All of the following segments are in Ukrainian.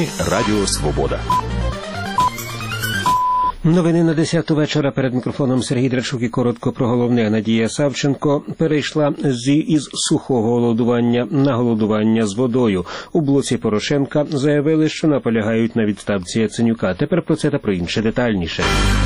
Новини Радіо Свобода. Новини на 10-ту вечора. Перед мікрофоном Сергій Драчук і коротко про головне. Надія Савченко перейшла із сухого голодування на голодування з водою. У блоці Порошенка заявили, що наполягають на відставці Яценюка. Тепер про це та про інше детальніше.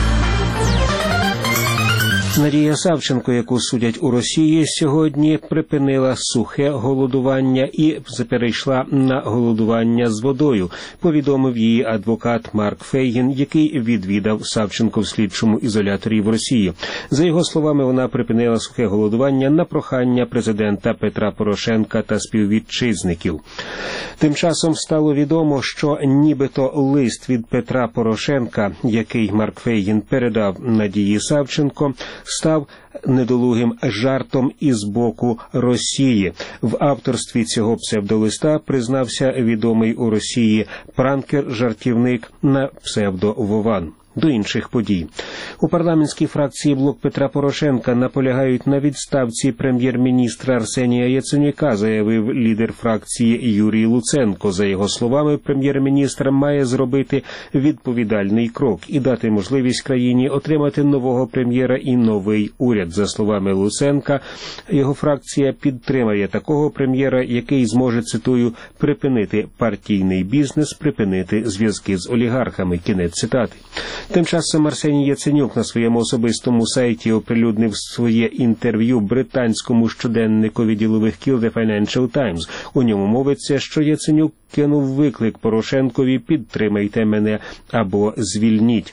Надія Савченко, яку судять у Росії, сьогодні припинила сухе голодування і перейшла на голодування з водою, повідомив її адвокат Марк Фейгін, який відвідав Савченко в слідчому ізоляторі в Росії. За його словами, вона припинила сухе голодування на прохання президента Петра Порошенка та співвітчизників. Тим часом стало відомо, що нібито лист від Петра Порошенка, який Марк Фейгін передав Надії Савченко, став недолугим жартом із боку Росії. В авторстві цього псевдолиста признався відомий у Росії пранкер-жартівник на псевдо Вован. До інших подій. У парламентській фракції «Блок Петра Порошенка» наполягають на відставці прем'єр-міністра Арсенія Яценюка, заявив лідер фракції Юрій Луценко. За його словами, прем'єр-міністр має зробити відповідальний крок і дати можливість країні отримати нового прем'єра і новий уряд. За словами Луценка, його фракція підтримає такого прем'єра, який зможе, цитую, припинити партійний бізнес, припинити зв'язки з олігархами. Кінець цитати. Тим часом Арсеній Яценюк на своєму особистому сайті оприлюднив своє інтерв'ю британському щоденникові ділових кіл The Financial Times. У ньому мовиться, що Яценюк кинув виклик Порошенкові «підтримайте мене або звільніть».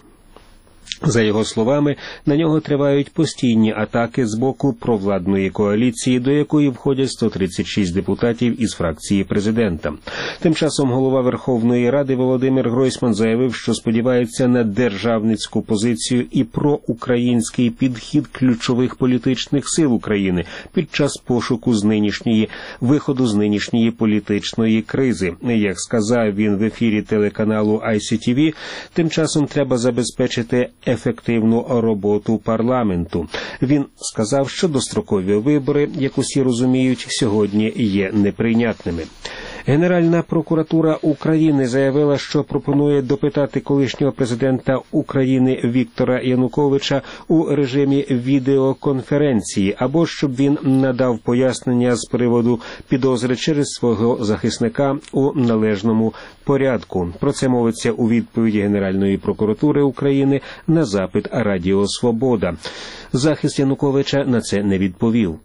За його словами, на нього тривають постійні атаки з боку провладної коаліції, до якої входять 136 депутатів із фракції президента. Тим часом голова Верховної Ради Володимир Гройсман заявив, що сподівається на державницьку позицію і проукраїнський підхід ключових політичних сил України під час пошуку виходу з нинішньої політичної кризи. Як сказав він в ефірі телеканалу ICTV, тим часом треба забезпечити ефективну роботу парламенту. Він сказав, що дострокові вибори, як усі розуміють, сьогодні є неприйнятними. Генеральна прокуратура України заявила, що пропонує допитати колишнього президента України Віктора Януковича у режимі відеоконференції, або щоб він надав пояснення з приводу підозри через свого захисника у належному порядку. Про це мовиться у відповіді Генеральної прокуратури України на запит Радіо Свобода. Захист Януковича на це не відповів.